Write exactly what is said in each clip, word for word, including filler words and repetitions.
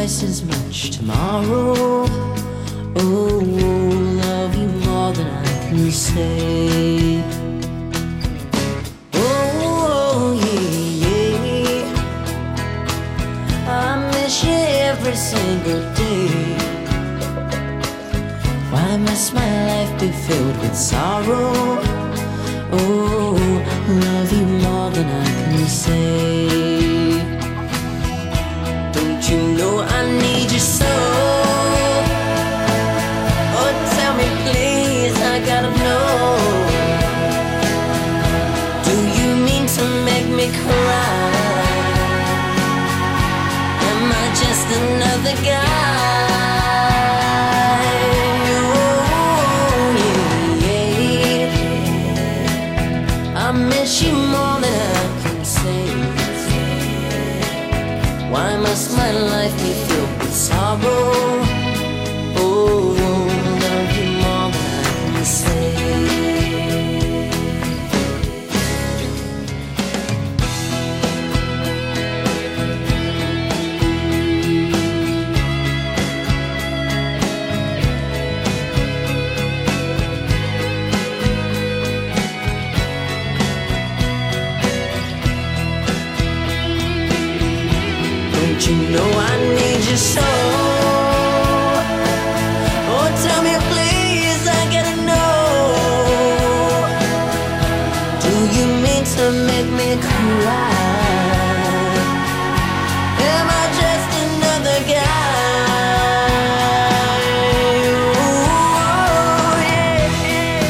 twice as much tomorrow. Oh, love you more than I can say. Oh, yeah, yeah. I miss you every single day. Why must my life be filled with sorrow? Oh, love you more than I can say. Don't you know I need you so? Oh, tell me please, I gotta know. Do you mean to make me cry? Am I just another guy? I miss you more than I can say. Why must my life be filled with sorrow? Oh, love you more than I can say. You know I need you so. Oh, tell me please, I gotta know. Do you mean to make me cry? Am I just another guy? Oh, yeah.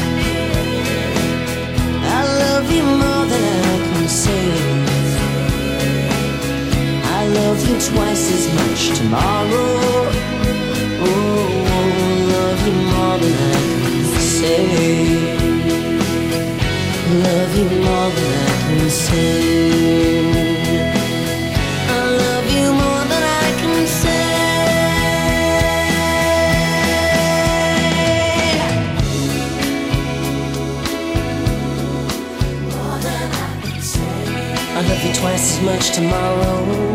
I love you more than I can say. I love you twice as much tomorrow. Oh, love you more than I can say. Love you more than I can say. I love you more than I can say. More than I can say. I love you twice as much tomorrow.